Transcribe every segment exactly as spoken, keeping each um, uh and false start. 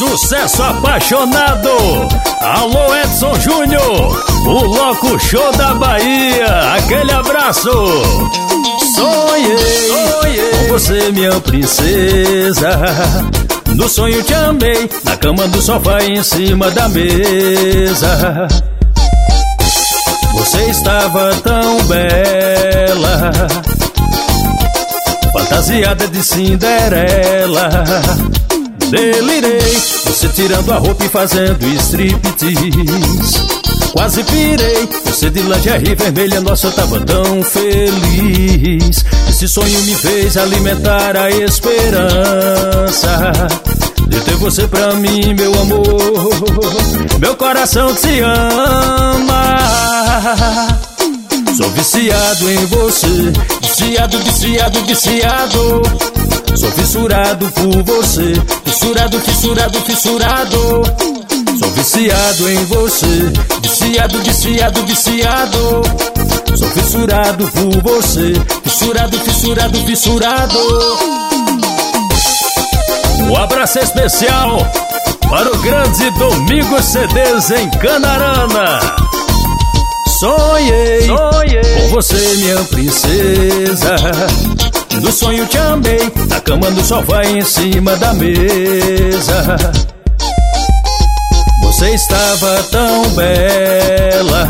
Sucesso apaixonado. Alô Edson Júnior, o louco show da Bahia. Aquele abraço. Sonhei, Sonhei com você, minha princesa. No sonho te amei, na cama, do sofá e em cima da mesa. Você estava tão bela, fantasiada de Cinderela. Delirei, você tirando a roupa e fazendo striptease. Quase pirei, você de lingerie vermelha, nossa, eu tava tão feliz. Esse sonho me fez alimentar a esperança de ter você pra mim, meu amor. Meu coração te ama. Sou viciado em você, viciado, viciado, viciado. Sou fissurado por você, fissurado, fissurado, fissurado. Sou viciado em você, viciado, viciado, viciado. Sou fissurado por você, fissurado, fissurado, fissurado. Um abraço especial para o grande Domingo C Ds em Canarana. Sonhei, Sonhei com você, minha princesa. No sonho te amei, na cama, no sofá e em cima da mesa. Você estava tão bela,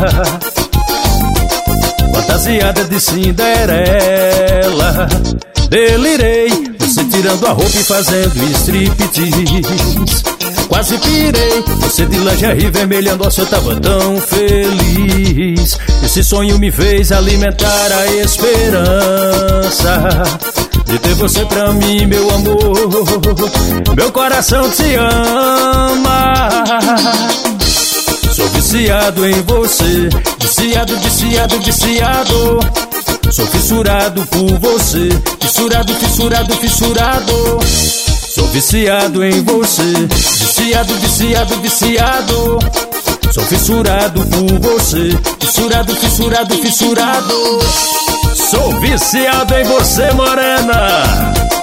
fantasiada de Cinderela. Delirei, você tirando a roupa e fazendo striptease. Quase pirei, você de lingerie vermelha, nossa, eu tava tão feliz. Esse sonho me fez alimentar a esperança de ter você pra mim, meu amor. Meu coração te ama. Sou viciado em você, viciado, viciado, viciado. Sou fissurado por você, fissurado, fissurado, fissurado. Sou viciado em você, viciado, viciado, viciado. Sou fissurado por você, fissurado, fissurado, fissurado. Sou viciado em você, morena.